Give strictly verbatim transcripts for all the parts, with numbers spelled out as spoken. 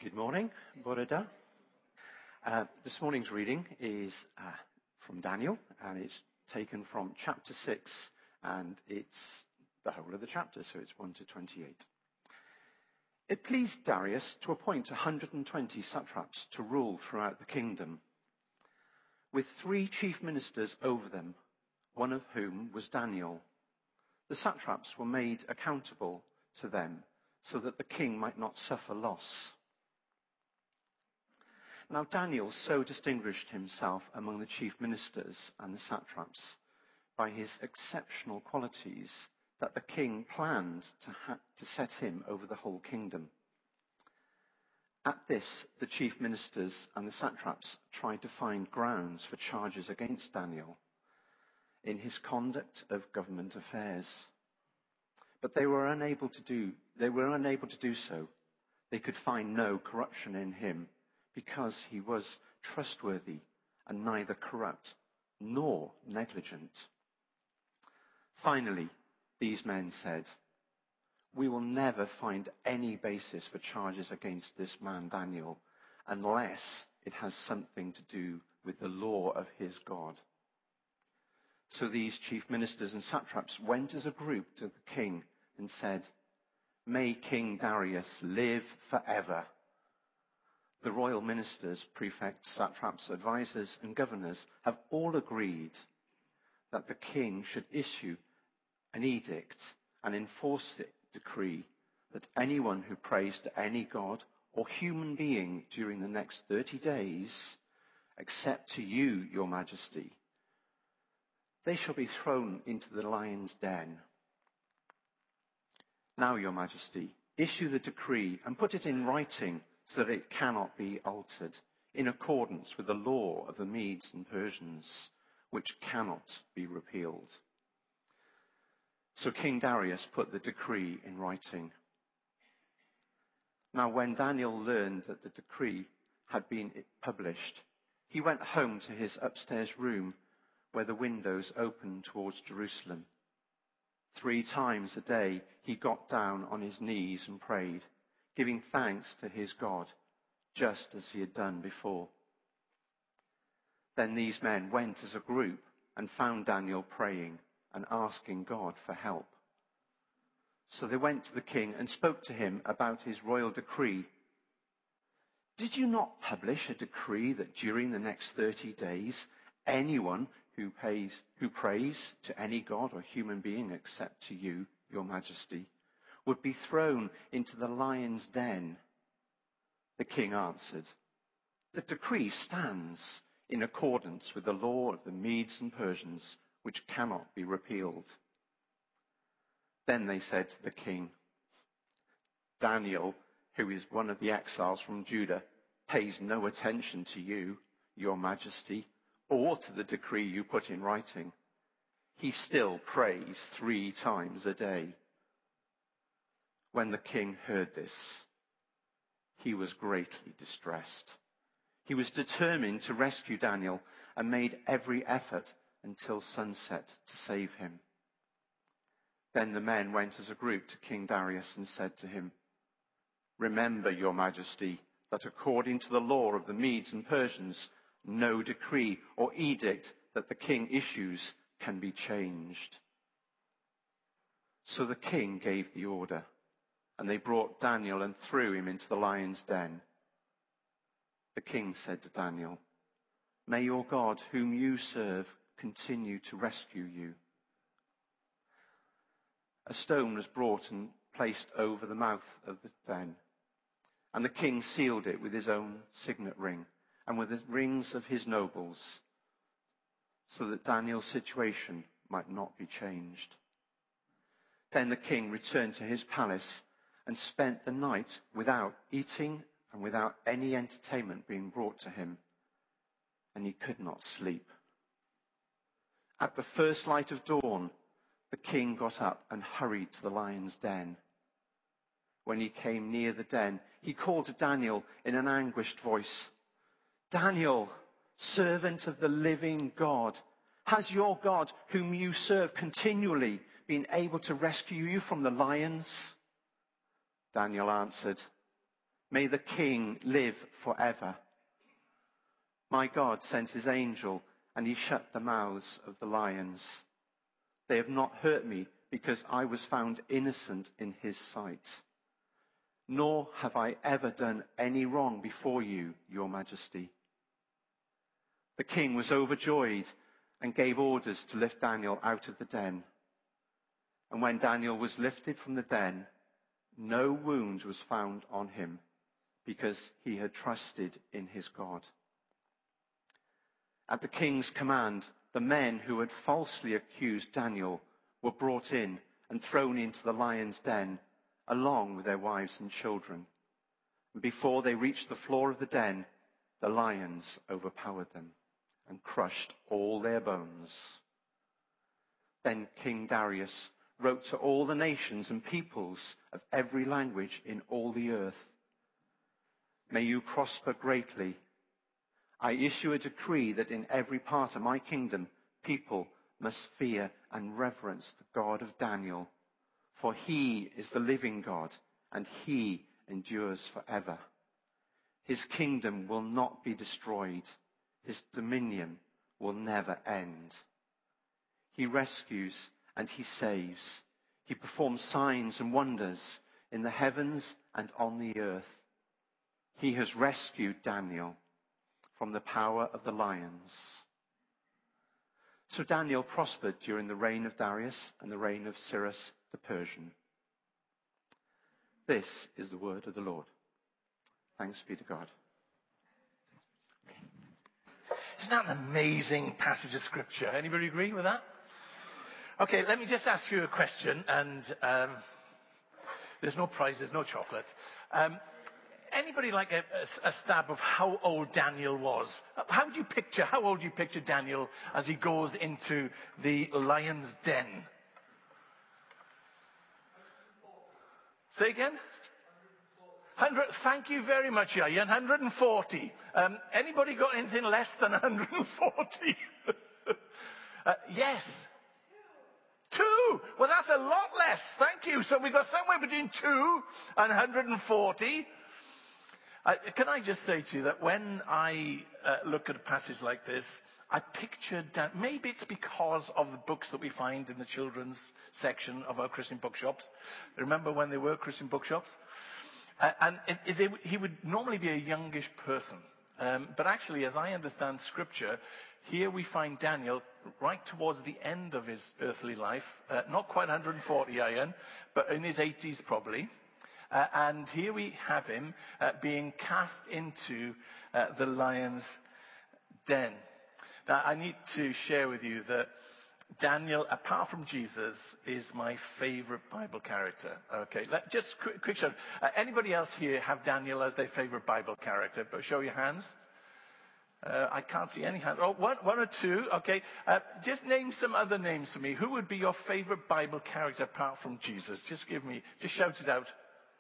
Good morning, Boreda. Uh, this morning's reading is uh, from Daniel, and it's taken from chapter six, and it's the whole of the chapter, so it's one to twenty-eight. It pleased Darius to appoint one hundred twenty satraps to rule throughout the kingdom, with three chief ministers over them, one of whom was Daniel. The satraps were made accountable to them, so that the king might not suffer loss. Now Daniel so distinguished himself among the chief ministers and the satraps by his exceptional qualities that the king planned to, ha- to set him over the whole kingdom. At this, the chief ministers and the satraps tried to find grounds for charges against Daniel in his conduct of government affairs. But they were unable to do, they were unable to do so. They could find no corruption in him, because he was trustworthy and neither corrupt nor negligent. Finally, these men said, "We will never find any basis for charges against this man Daniel, unless it has something to do with the law of his God." So these chief ministers and satraps went as a group to the king and said, "May King Darius live forever." The royal ministers, prefects, satraps, advisors, and governors have all agreed that the king should issue an edict and enforce the decree that anyone who prays to any god or human being during the next thirty days, except to you, your majesty, they shall be thrown into the lion's den. Now, your majesty, issue the decree and put it in writing, so that it cannot be altered, in accordance with the law of the Medes and Persians, which cannot be repealed. So King Darius put the decree in writing. Now when Daniel learned that the decree had been published, he went home to his upstairs room, where the windows opened towards Jerusalem. Three times a day he got down on his knees and prayed, giving thanks to his God, just as he had done before. Then these men went as a group and found Daniel praying and asking God for help. So they went to the king and spoke to him about his royal decree. "Did you not publish a decree that during the next thirty days, anyone who pays, who prays to any god or human being except to you, your majesty, would be thrown into the lion's den?" The king answered, "The decree stands in accordance with the law of the Medes and Persians, which cannot be repealed." Then they said to the king, "Daniel, who is one of the exiles from Judah, pays no attention to you, your majesty, or to the decree you put in writing. He still prays three times a day." When the king heard this, he was greatly distressed. He was determined to rescue Daniel and made every effort until sunset to save him. Then the men went as a group to King Darius and said to him, "Remember, your majesty, that according to the law of the Medes and Persians, no decree or edict that the king issues can be changed." So the king gave the order, and they brought Daniel and threw him into the lion's den. The king said to Daniel, "May your God, whom you serve, continue to rescue you." A stone was brought and placed over the mouth of the den, and the king sealed it with his own signet ring and with the rings of his nobles, so that Daniel's situation might not be changed. Then the king returned to his palace and spent the night without eating and without any entertainment being brought to him, and he could not sleep. At the first light of dawn, the king got up and hurried to the lion's den. When he came near the den, he called to Daniel in an anguished voice, "Daniel, servant of the living God, has your God, whom you serve continually, been able to rescue you from the lions?" Daniel answered, May the king live forever. My God sent his angel, and he shut the mouths of the lions. They have not hurt me, because I was found innocent in his sight. Nor have I ever done any wrong before you, your majesty. The king was overjoyed and gave orders to lift Daniel out of the den. And when Daniel was lifted from the den, no wound was found on him, because he had trusted in his God. At the king's command, the men who had falsely accused Daniel were brought in and thrown into the lion's den, along with their wives and children. And before they reached the floor of the den, the lions overpowered them and crushed all their bones. Then King Darius wrote to all the nations and peoples of every language in all the earth, "May you prosper greatly. I issue a decree that in every part of my kingdom, people must fear and reverence the God of Daniel, for he is the living God, and he endures forever. His kingdom will not be destroyed. His dominion will never end. He rescues and he saves. He performs signs and wonders in the heavens and on the earth. He has rescued Daniel from the power of the lions." So Daniel prospered during the reign of Darius and the reign of Cyrus the Persian. This is the word of the Lord. Thanks be to God. Isn't that an amazing passage of scripture? Anybody agree with that? Okay, let me just ask you a question, and um, there's no prizes, no chocolate. Um, anybody like a, a, a stab of how old Daniel was? How do you picture, how old do you picture Daniel as he goes into the lion's den? Say again? one hundred, thank you very much, Ian. one hundred forty. Um, anybody got anything less than one hundred forty? uh, yes. Two. Well, that's a lot less. Thank you. So we've got somewhere between two and one hundred forty. Uh, can I just say to you that when I uh, look at a passage like this, I pictured that maybe it's because of the books that we find in the children's section of our Christian bookshops. Remember when they were Christian bookshops? Uh, and it, it, it, he would normally be a youngish person. Um, but actually, as I understand Scripture, here we find Daniel right towards the end of his earthly life, uh, not quite one hundred forty, Ian, but in his eighties probably. Uh, and here we have him uh, being cast into uh, the lion's den. Now, I need to share with you that Daniel, apart from Jesus, is my favorite Bible character. Okay, let, just quick, quick show. Uh, anybody else here have Daniel as their favorite Bible character? But show your hands. Uh, I can't see any hands. Oh, one, one or two. Okay, uh, just name some other names for me. Who would be your favorite Bible character apart from Jesus? Just give me, just shout it out.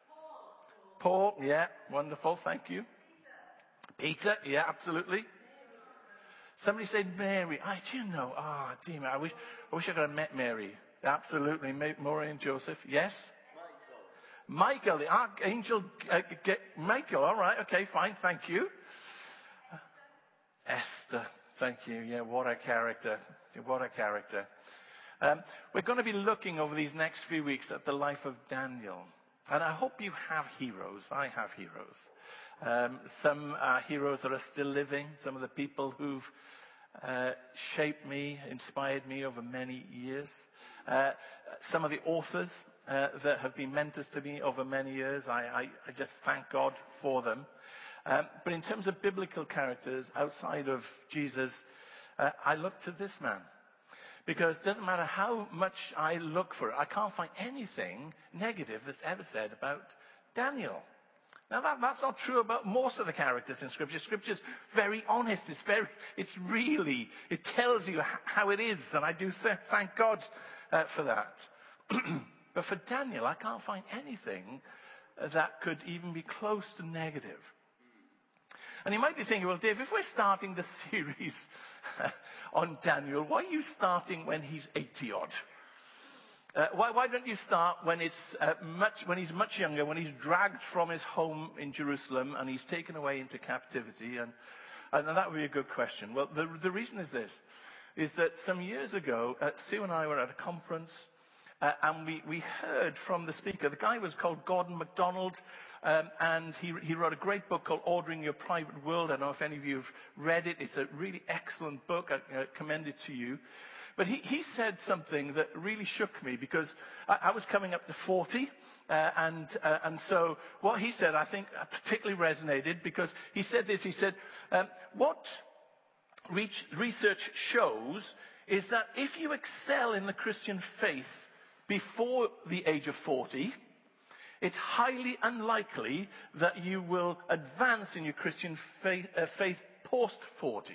Paul, Paul yeah, wonderful, thank you. Peter, Peter yeah, absolutely. Somebody said Mary. I do you know. Ah, oh, dear me. I wish, I wish I could have met Mary. Absolutely. Mary and Joseph. Yes? Michael. Michael, the archangel. Uh, get, Michael. All right. Okay, fine. Thank you. Uh, Esther. Thank you. Yeah, what a character. What a character. Um, we're going to be looking over these next few weeks at the life of Daniel. And I hope you have heroes. I have heroes. Um, some are heroes that are still living. Some of the people who've uh, shaped me, inspired me over many years. Uh, some of the authors uh, that have been mentors to me over many years. I, I, I just thank God for them. Um, but in terms of biblical characters outside of Jesus, uh, I look to this man. Because it doesn't matter how much I look for it, I can't find anything negative that's ever said about Daniel. Now that, that's not true about most of the characters in Scripture. Scripture's very honest. It's very, it's really, it tells you how it is, and I do th- thank God uh, for that. But for Daniel, I can't find anything that could even be close to negative. And you might be thinking, well, Dave, if we're starting the series on Daniel, why are you starting when he's eighty odd? Uh, why, why don't you start when it's uh, much, when he's much younger, when he's dragged from his home in Jerusalem and he's taken away into captivity? And, and that would be a good question. Well, the, the reason is this, is that some years ago, uh, Sue and I were at a conference, uh, and we, we heard from the speaker. The guy was called Gordon MacDonald, um, and he, he wrote a great book called Ordering Your Private World. I don't know if any of you have read it. It's a really excellent book. I uh, commend it to you. But he, he said something that really shook me, because I, I was coming up to forty, uh, and, uh, and so what he said, I think, particularly resonated, because he said this, he said, um, what reach, research shows is that if you excel in the Christian faith before the age of forty, it's highly unlikely that you will advance in your Christian faith, uh, faith post forty.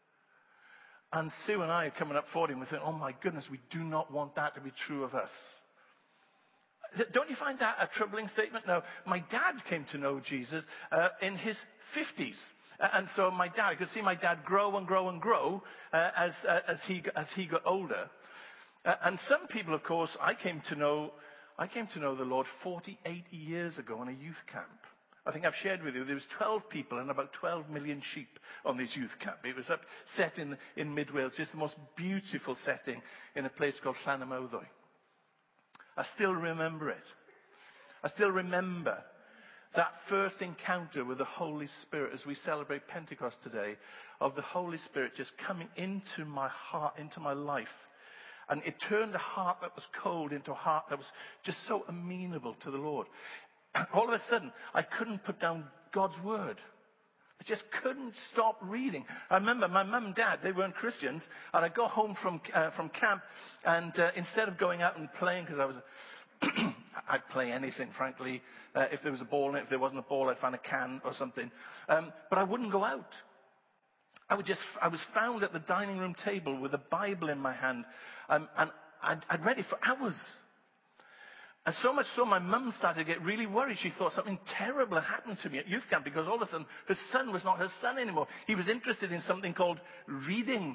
And Sue and I are coming up forty and we think, oh my goodness, we do not want that to be true of us. Don't you find that a troubling statement? Now, my dad came to know Jesus uh, in his fifties. Uh, and so my dad, I could see my dad grow and grow and grow uh, as, uh, as, he, as he got older. Uh, and some people, of course, I came to know, I came to know the Lord forty-eight years ago in a youth camp. I think I've shared with you, there was twelve people and about twelve million sheep on this youth camp. It was up, set in, in mid-Wales, just the most beautiful setting in a place called Llanymowddwy. I still remember it. I still remember that first encounter with the Holy Spirit as we celebrate Pentecost today, of the Holy Spirit just coming into my heart, into my life. And it turned a heart that was cold into a heart that was just so amenable to the Lord. All of a sudden, I couldn't put down God's word. I just couldn't stop reading. I remember my mum and dad, they weren't Christians, and I'd go home from, uh, from camp, and uh, instead of going out and playing, because I was, a I'd play anything, frankly. Uh, if there was a ball, and if there wasn't a ball, I'd find a can or something. Um, but I wouldn't go out. I would just, I was found at the dining room table with a Bible in my hand, um, and I'd, I'd read it for hours. And so much so, my mum started to get really worried. She thought something terrible had happened to me at youth camp, because all of a sudden, her son was not her son anymore. He was interested in something called reading.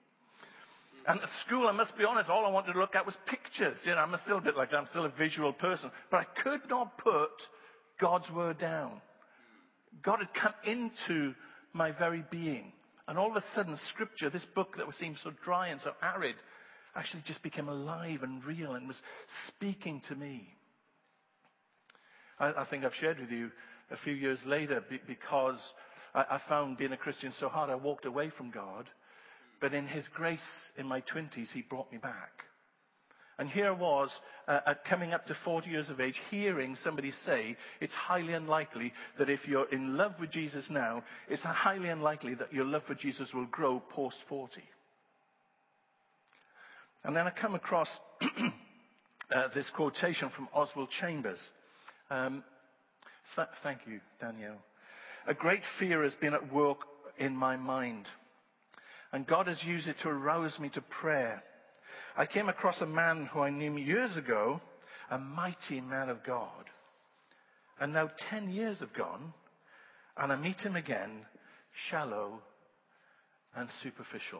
And at school, I must be honest, all I wanted to look at was pictures. You know, I'm still a bit like that. I'm still a visual person. But I could not put God's word down. God had come into my very being. And all of a sudden, Scripture, this book that seemed so dry and so arid, actually just became alive and real and was speaking to me. I, I think I've shared with you a few years later, be, because I, I found being a Christian so hard, I walked away from God. But in His grace, in my twenties, He brought me back. And here I was, uh, at coming up to forty years of age, hearing somebody say, it's highly unlikely that if you're in love with Jesus now, it's highly unlikely that your love for Jesus will grow post forty. And then I come across uh, this quotation from Oswald Chambers. Um, th- thank you, Danielle. A great fear has been at work in my mind, and God has used it to arouse me to prayer. I came across a man who I knew years ago, a mighty man of God. And now ten years have gone, and I meet him again, shallow and superficial.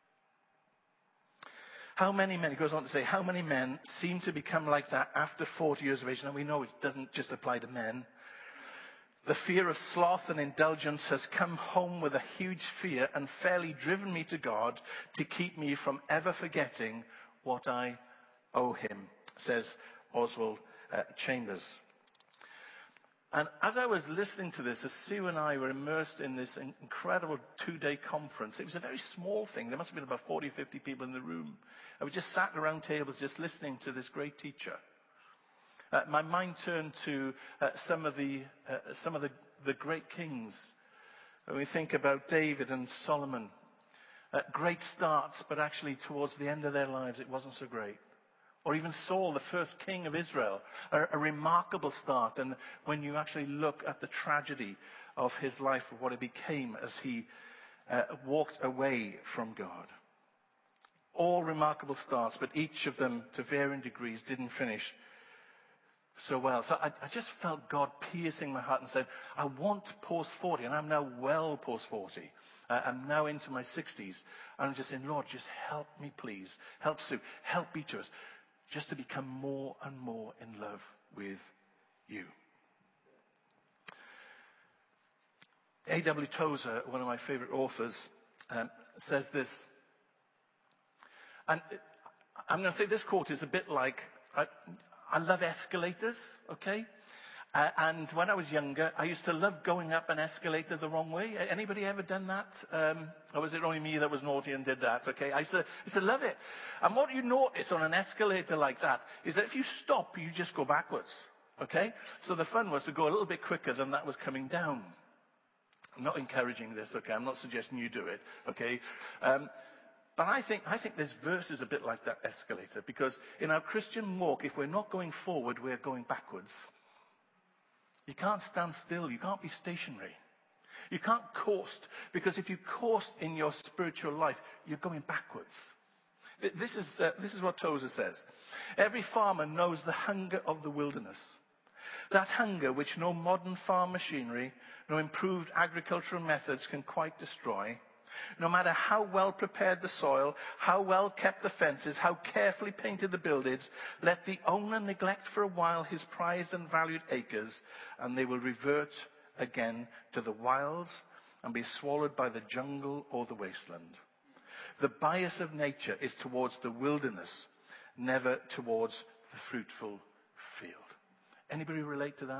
How many men, he goes on to say, how many men seem to become like that after forty years of age? Now we know it doesn't just apply to men. The fear of sloth and indulgence has come home with a huge fear and fairly driven me to God to keep me from ever forgetting what I owe Him, says Oswald uh, Chambers. And as I was listening to this, as Sue and I were immersed in this incredible two-day conference, it was a very small thing. There must have been about forty, fifty people in the room. And we just sat around tables just listening to this great teacher. Uh, my mind turned to uh, some of the uh, some of the, the great kings. When we think about David and Solomon, uh, great starts, but actually towards the end of their lives, it wasn't so great. Or even Saul, the first king of Israel, a, a remarkable start. And when you actually look at the tragedy of his life, of what it became as he uh, walked away from God. All remarkable starts, but each of them, to varying degrees, didn't finish so well. So I, I just felt God piercing my heart and said, I want post forty, and I'm now well post forty. Uh, I'm now into my sixties. And I'm just saying, Lord, just help me, please. Help Sue. Help each of us. just to become more and more in love with you. A W Tozer, one of my favorite authors, um, says this. And I'm going to say this quote is a bit like, I, I love escalators, okay? Uh, and when I was younger, I used to love going up an escalator the wrong way. Anybody ever done that? Um, or was it only me that was naughty and did that? Okay, I used to, I used to love it. And what you notice on an escalator like that is that if you stop, you just go backwards. Okay? So the fun was to go a little bit quicker than that was coming down. I'm not encouraging this, okay? I'm not suggesting you do it, okay? Um, but I think, I think this verse is a bit like that escalator, because in our Christian walk, if we're not going forward, we're going backwards. You can't stand still. You can't be stationary. You can't coast, because if you coast in your spiritual life, you're going backwards. This is, uh, this is what Tozer says. Every farmer knows the hunger of the wilderness. That hunger which no modern farm machinery, no improved agricultural methods can quite destroy. No matter how well prepared the soil, how well kept the fences, how carefully painted the buildings, let the owner neglect for a while his prized and valued acres, and they will revert again to the wilds and be swallowed by the jungle or the wasteland. The bias of nature is towards the wilderness, never towards the fruitful field. Anybody relate to that?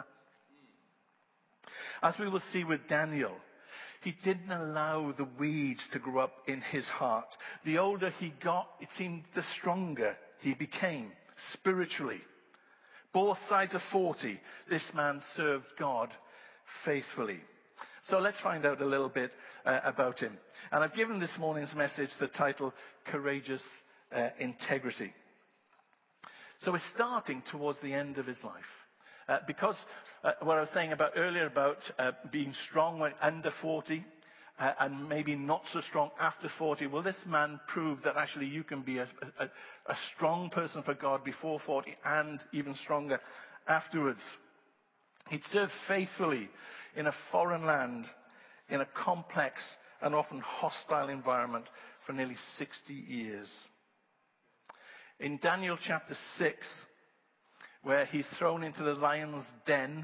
As we will see with Daniel, he didn't allow the weeds to grow up in his heart. The older he got, it seemed the stronger he became spiritually. Both sides of forty, this man served God faithfully. So let's find out a little bit uh, about him. And I've given this morning's message the title, Courageous uh, Integrity. So we're starting towards the end of his life. Uh, because uh, what I was saying about earlier about uh, being strong when under forty uh, and maybe not so strong after forty, well, this man proved that actually you can be a, a, a strong person for God before forty and even stronger afterwards. He'd served faithfully in a foreign land, in a complex and often hostile environment for nearly sixty years. In Daniel chapter six, where he's thrown into the lion's den,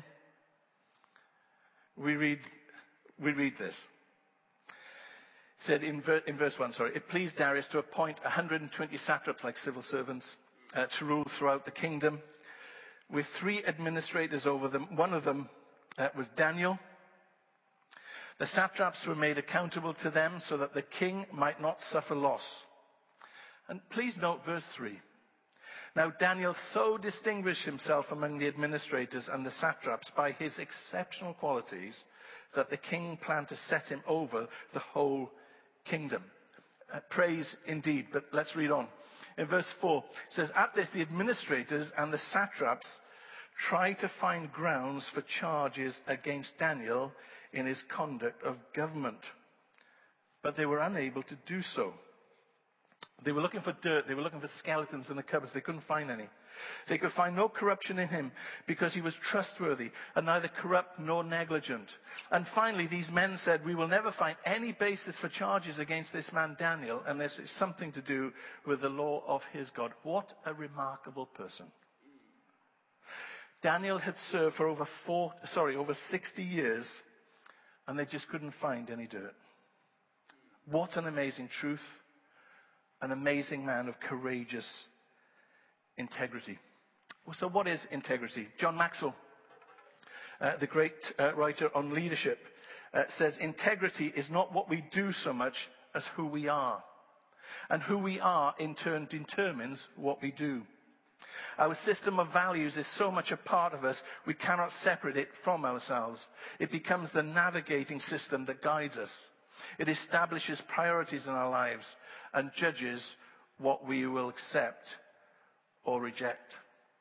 we read, we read this. It said in, ver, in verse one, sorry, it pleased Darius to appoint one hundred twenty satraps like civil servants uh, to rule throughout the kingdom, with three administrators over them. One of them uh, was Daniel. The satraps were made accountable to them so that the king might not suffer loss. And please note verse three. Now Daniel so distinguished himself among the administrators and the satraps by his exceptional qualities that the king planned to set him over the whole kingdom. Uh, praise indeed, but let's read on. In verse four, it says, at this the administrators and the satraps tried to find grounds for charges against Daniel in his conduct of government, but they were unable to do so. They were looking for dirt. They were looking for skeletons in the cupboards. They couldn't find any. They could find no corruption in him because he was trustworthy and neither corrupt nor negligent. And finally, these men said, we will never find any basis for charges against this man Daniel unless it's something to do with the law of his God. What a remarkable person. Daniel had served for over four, sorry, over sixty years, and they just couldn't find any dirt. What an amazing truth. An amazing man of courageous integrity. So what is integrity? John Maxwell, uh, the great uh, writer on leadership, uh, says integrity is not what we do so much as who we are. And who we are in turn determines what we do. Our system of values is so much a part of us, we cannot separate it from ourselves. It becomes the navigating system that guides us. It establishes priorities in our lives and judges what we will accept or reject.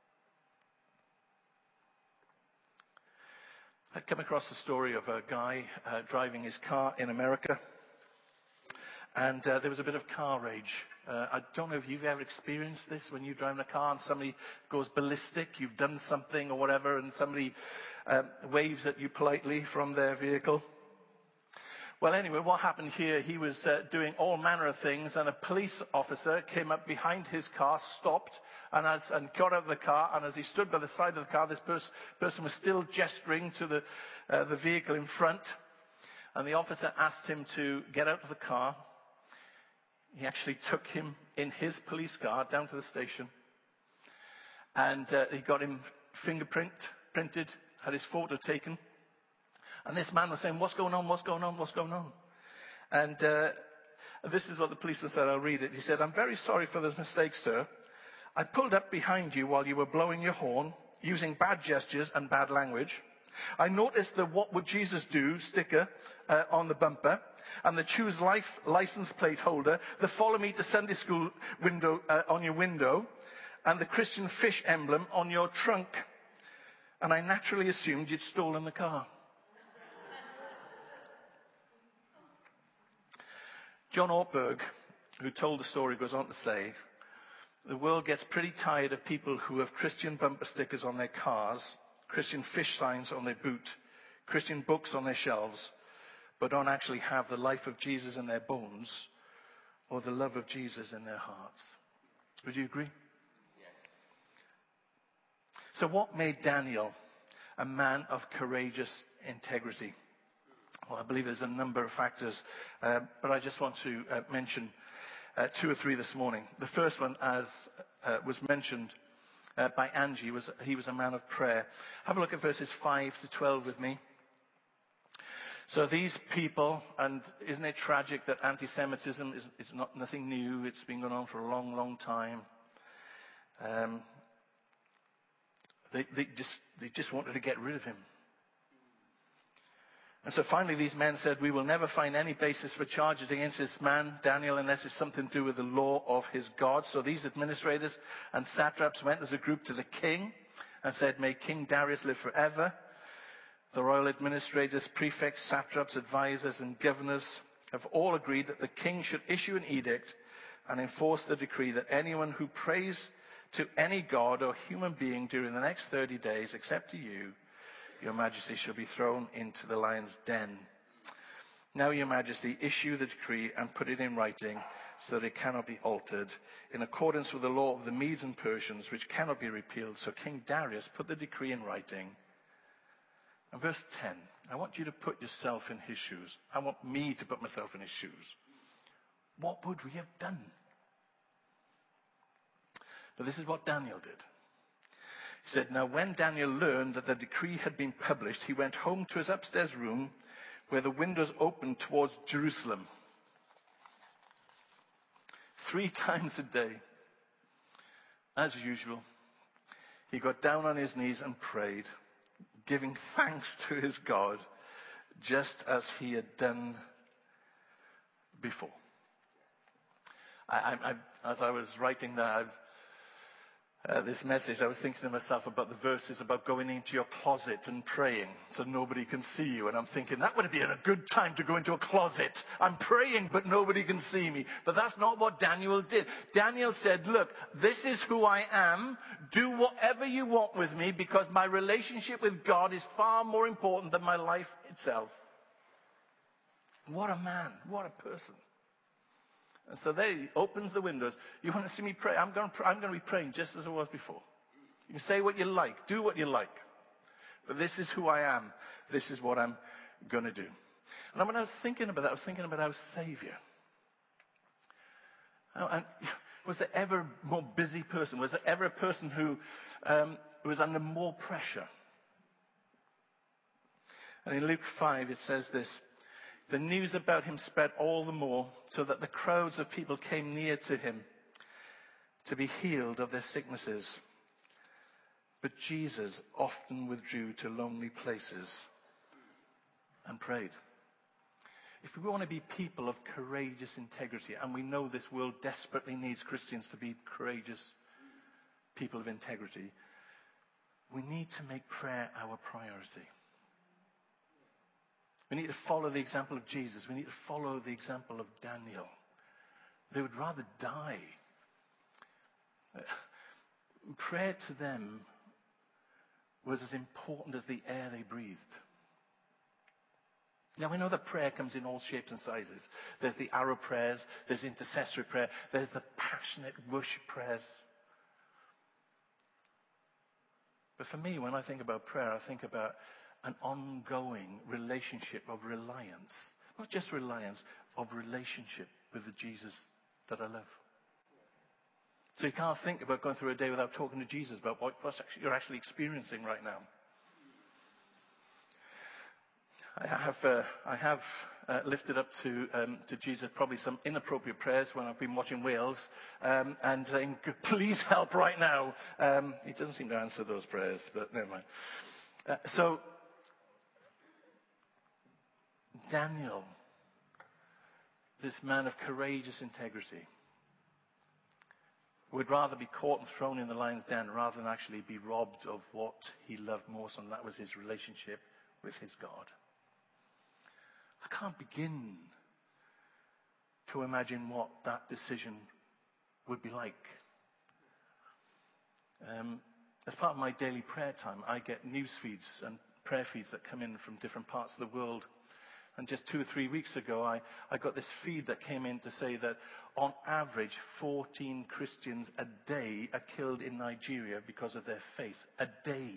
I come across the story of a guy uh, driving his car in America, and uh, there was a bit of car rage. Uh, I don't know if you've ever experienced this when you're driving a car and somebody goes ballistic, you've done something or whatever, and somebody um, waves at you politely from their vehicle. Well, anyway, what happened here, he was uh, doing all manner of things, and a police officer came up behind his car, stopped, And as and got out of the car, and as he stood by the side of the car, this pers- person was still gesturing to the uh, the vehicle in front. And the officer asked him to get out of the car. He actually took him in his police car down to the station. And uh, he got him fingerprint printed, had his photo taken. And this man was saying, what's going on, what's going on, what's going on? And uh, this is what the policeman said. I'll read it. He said, I'm very sorry for this mistake, sir. I pulled up behind you while you were blowing your horn, using bad gestures and bad language. I noticed the "What Would Jesus Do" sticker uh, on the bumper, and the Choose Life license plate holder, the Follow Me to Sunday School window uh, on your window, and the Christian fish emblem on your trunk. And I naturally assumed you'd stolen the car. John Ortberg, who told the story, goes on to say, the world gets pretty tired of people who have Christian bumper stickers on their cars, Christian fish signs on their boot, Christian books on their shelves, but don't actually have the life of Jesus in their bones or the love of Jesus in their hearts. Would you agree? Yes. So what made Daniel a man of courageous integrity? Well, I believe there's a number of factors, uh, but I just want to uh, mention uh, two or three this morning. The first one, as uh, was mentioned Uh, by Angie, was he was a man of prayer. Have a look at verses five to twelve with me. So these people, and isn't it tragic that anti-Semitism is, is not nothing new? It's been going on for a long, long time. Um, they, they just they just wanted to get rid of him. And so finally these men said, we will never find any basis for charges against this man, Daniel, unless it's something to do with the law of his God. So these administrators and satraps went as a group to the king and said, may King Darius live forever. The royal administrators, prefects, satraps, advisors, and governors have all agreed that the king should issue an edict and enforce the decree that anyone who prays to any god or human being during the next thirty days, except to you, Your Majesty, shall be thrown into the lion's den. Now, Your Majesty, issue the decree and put it in writing so that it cannot be altered, in accordance with the law of the Medes and Persians, which cannot be repealed. So King Darius put the decree in writing. And verse ten, I want you to put yourself in his shoes. I want me to put myself in his shoes. What would we have done? But this is what Daniel did. He said, now when Daniel learned that the decree had been published, he went home to his upstairs room where the windows opened towards Jerusalem. Three times a day, as usual, he got down on his knees and prayed, giving thanks to his God, just as he had done before. I, I, I, as I was writing that, I was Uh, this message, I was thinking to myself about the verses about going into your closet and praying so nobody can see you. And I'm thinking, that would be a good time to go into a closet. I'm praying, but nobody can see me. But that's not what Daniel did. Daniel said, look, this is who I am. Do whatever you want with me, because my relationship with God is far more important than my life itself. What a man. What a person. And so there he opens the windows. You want to see me pray? I'm going to, pray, I'm going to be praying just as I was before. You can say what you like. Do what you like. But this is who I am. This is what I'm going to do. And when I was thinking about that, I was thinking about our Savior. And was there ever a more busy person? Was there ever a person who um, was under more pressure? And in Luke five, it says this. The news about him spread all the more, so that the crowds of people came near to him to be healed of their sicknesses. But Jesus often withdrew to lonely places and prayed. If we want to be people of courageous integrity, and we know this world desperately needs Christians to be courageous people of integrity, we need to make prayer our priority. We need to follow the example of Jesus. We need to follow the example of Daniel. They would rather die. Prayer to them was as important as the air they breathed. Now, we know that prayer comes in all shapes and sizes. There's the arrow prayers, there's intercessory prayer, there's the passionate worship prayers. But for me, when I think about prayer, I think about an ongoing relationship of reliance. Not just reliance, of relationship with the Jesus that I love. So you can't think about going through a day without talking to Jesus about what you're actually experiencing right now. I have, uh, I have uh, lifted up to, um, to Jesus probably some inappropriate prayers when I've been watching Wales, um, and saying, please help right now. Um, he doesn't seem to answer those prayers, but never mind. Uh, so, Daniel, this man of courageous integrity, would rather be caught and thrown in the lion's den rather than actually be robbed of what he loved most, and that was his relationship with his God. I can't begin to imagine what that decision would be like. Um, as part of my daily prayer time, I get news feeds and prayer feeds that come in from different parts of the world. And just two or three weeks ago, I, I got this feed that came in to say that on average, fourteen Christians a day are killed in Nigeria because of their faith. A day.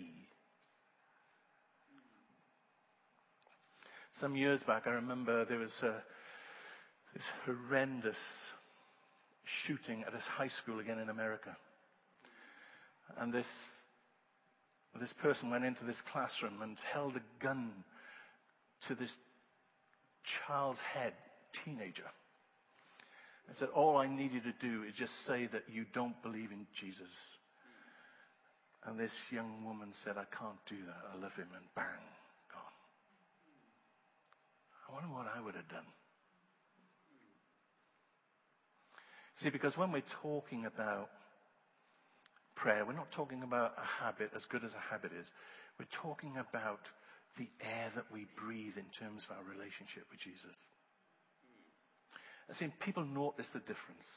Some years back, I remember there was a, this horrendous shooting at a high school again in America. And this, this person went into this classroom and held a gun to this child's head, teenager. And said, all I need you to do is just say that you don't believe in Jesus. And this young woman said, I can't do that. I love him. And bang, gone. I wonder what I would have done. See, because when we're talking about prayer, we're not talking about a habit, as good as a habit is. We're talking about the air that we breathe in terms of our relationship with Jesus. I see people notice the difference.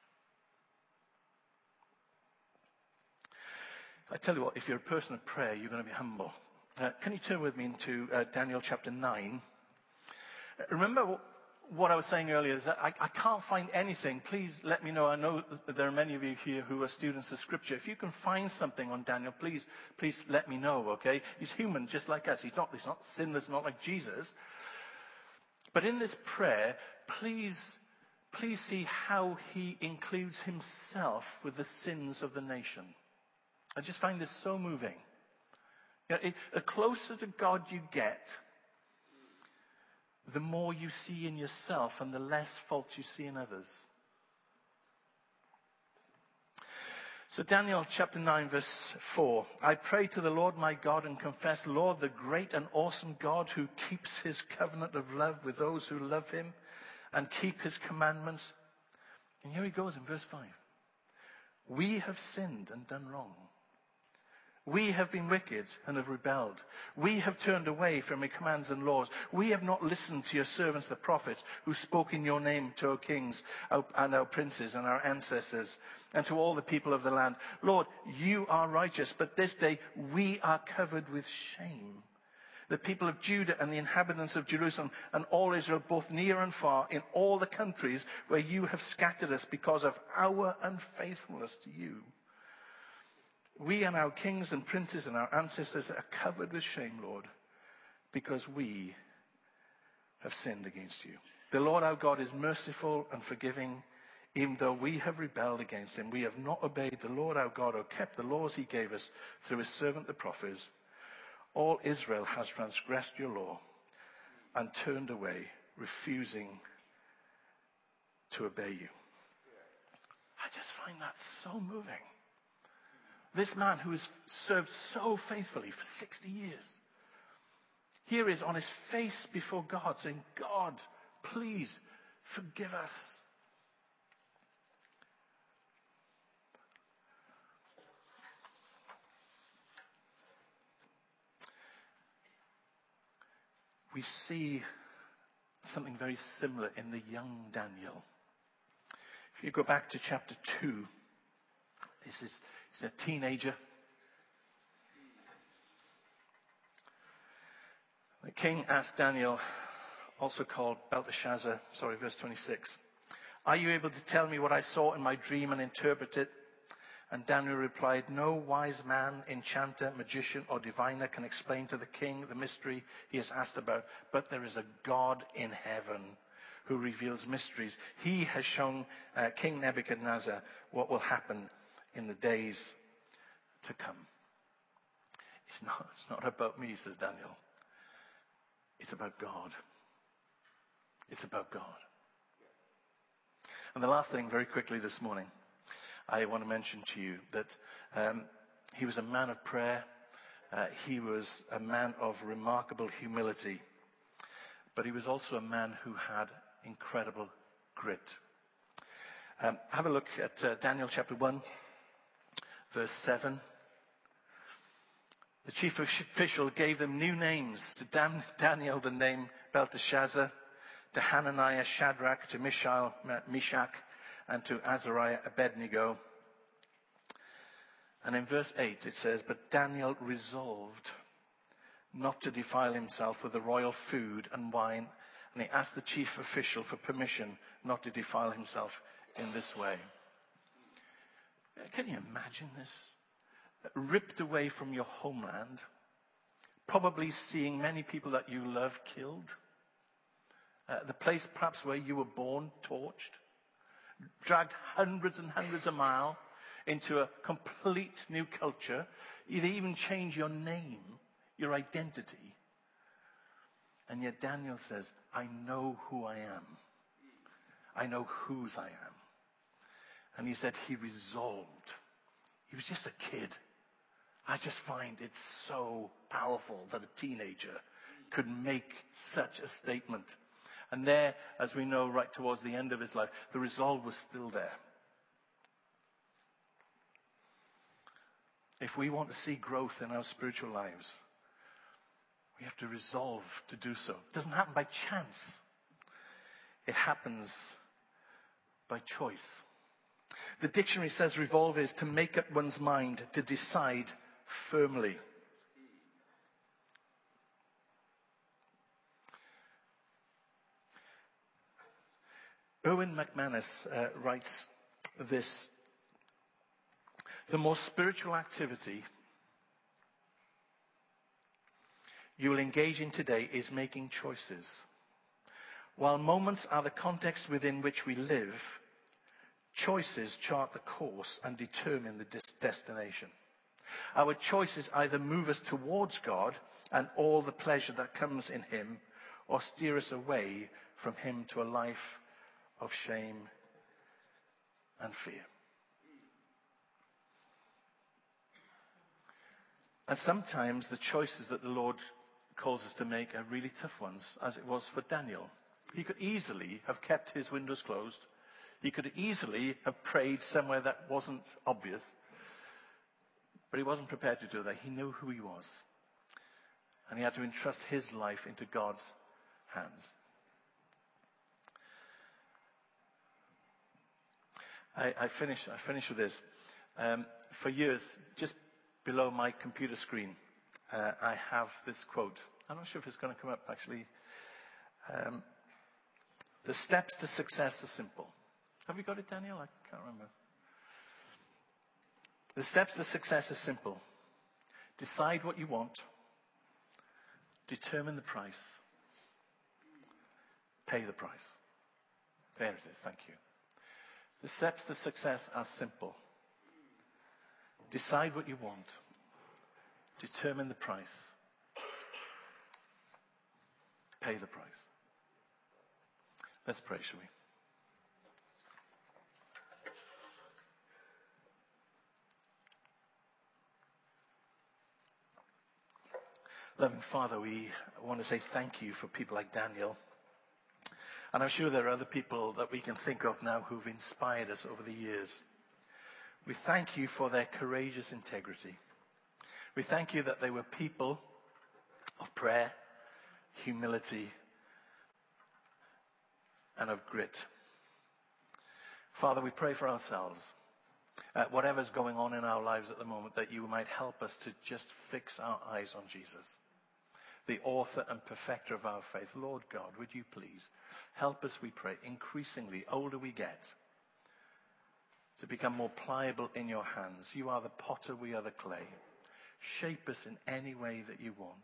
I tell you what, if you're a person of prayer, you're going to be humble. Uh, can you turn with me into uh, Daniel chapter nine? Remember what I was saying earlier is that I, I can't find anything. Please let me know. I know that there are many of you here who are students of Scripture. If you can find something on Daniel, please, please let me know, okay? He's human just like us. He's not, he's not sinless, not like Jesus. But in this prayer, please, please see how he includes himself with the sins of the nation. I just find this so moving. You know, it, the closer to God you get, the more you see in yourself and the less fault you see in others. So Daniel chapter nine verse four. I pray to the Lord my God and confess, Lord, the great and awesome God who keeps his covenant of love with those who love him and keep his commandments. And here he goes in verse five. We have sinned and done wrong. We have been wicked and have rebelled. We have turned away from your commands and laws. We have not listened to your servants, the prophets, who spoke in your name to our kings and our princes and our ancestors and to all the people of the land. Lord, you are righteous, but this day we are covered with shame. The people of Judah and the inhabitants of Jerusalem and all Israel, both near and far, in all the countries where you have scattered us because of our unfaithfulness to you. We and our kings and princes and our ancestors are covered with shame, Lord, because we have sinned against you. The Lord our God is merciful and forgiving, even though we have rebelled against him. We have not obeyed the Lord our God or kept the laws he gave us through his servant the prophets. All Israel has transgressed your law and turned away, refusing to obey you. I just find that so moving. This man who has served so faithfully for sixty years, here is on his face before God saying, God, please forgive us. We see something very similar in the young Daniel. If you go back to chapter two, this is he's a teenager. The king asked Daniel, also called Belteshazzar, sorry, verse twenty-six, are you able to tell me what I saw in my dream and interpret it? And Daniel replied, "No wise man, enchanter, magician, or diviner can explain to the king the mystery he has asked about. But there is a God in heaven who reveals mysteries. He has shown uh, King Nebuchadnezzar what will happen in the days to come." It's not, it's not about me, says Daniel. It's about God. It's about God. And the last thing, very quickly this morning, I want to mention to you that um, he was a man of prayer. Uh, he was a man of remarkable humility. But he was also a man who had incredible grit. Um, have a look at uh, Daniel chapter one, verse seven. The chief official gave them new names. To Dan- Daniel the name Belteshazzar, to Hananiah Shadrach, to Mishael Meshach, and to Azariah Abednego. And in verse eight it says, "But Daniel resolved not to defile himself with the royal food and wine, and he asked the chief official for permission not to defile himself in this way." Can you imagine this? Ripped away from your homeland, probably seeing many people that you love killed, uh, the place perhaps where you were born torched, dragged hundreds and hundreds of miles into a complete new culture. They even change your name, your identity. And yet Daniel says, "I know who I am. I know whose I am." And he said he resolved. He was just a kid. I just find it so powerful that a teenager could make such a statement. And there, as we know, right towards the end of his life, the resolve was still there. If we want to see growth in our spiritual lives, we have to resolve to do so. It doesn't happen by chance. It happens by choice. The dictionary says resolve is to make up one's mind, to decide firmly. Erwin McManus uh, writes this: "The most spiritual activity you will engage in today is making choices. While moments are the context within which we live, choices chart the course and determine the dis- destination. Our choices either move us towards God and all the pleasure that comes in Him, or steer us away from Him to a life of shame and fear." And sometimes the choices that the Lord calls us to make are really tough ones, as it was for Daniel. He could easily have kept his windows closed. He could easily have prayed somewhere that wasn't obvious. But he wasn't prepared to do that. He knew who he was. And he had to entrust his life into God's hands. I, I finish I finish with this. Um, for years, just below my computer screen, uh, I have this quote. I'm not sure if it's going to come up, actually. Um, "The steps to success are simple." Have you got it, Daniel? I can't remember. "The steps to success are simple. Decide what you want. Determine the price. Pay the price." There it is. Thank you. The steps to success are simple. Decide what you want. Determine the price. Pay the price. Let's pray, shall we? Loving Father, we want to say thank you for people like Daniel. And I'm sure there are other people that we can think of now who've inspired us over the years. We thank you for their courageous integrity. We thank you that they were people of prayer, humility, and of grit. Father, we pray for ourselves. Uh, whatever's going on in our lives at the moment, that you might help us to just fix our eyes on Jesus, the author and perfecter of our faith. Lord God, would you please help us, we pray, increasingly, older we get, to become more pliable in your hands. You are the potter, we are the clay. Shape us in any way that you want.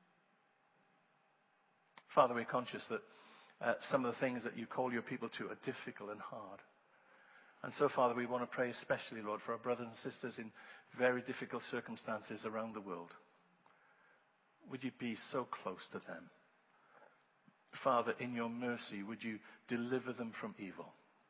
Father, we're conscious that uh, some of the things that you call your people to are difficult and hard. And so, Father, we want to pray especially, Lord, for our brothers and sisters in very difficult circumstances around the world. Would you be so close to them? Father, in your mercy, would you deliver them from evil?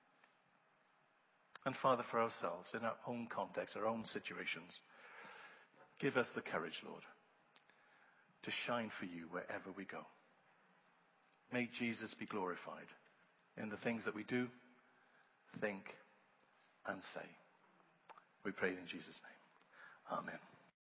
And Father, for ourselves, in our own context, our own situations, give us the courage, Lord, to shine for you wherever we go. May Jesus be glorified in the things that we do, think, and say. We pray in Jesus' name. Amen.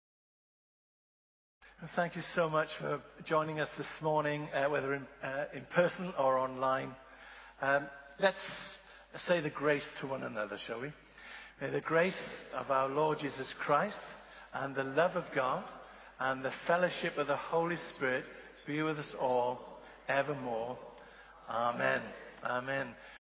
And thank you so much for joining us this morning, uh, whether in, uh, in person or online. Um, let's say the grace to one another, shall we? May the grace of our Lord Jesus Christ and the love of God and the fellowship of the Holy Spirit be with us all evermore. Amen. Amen.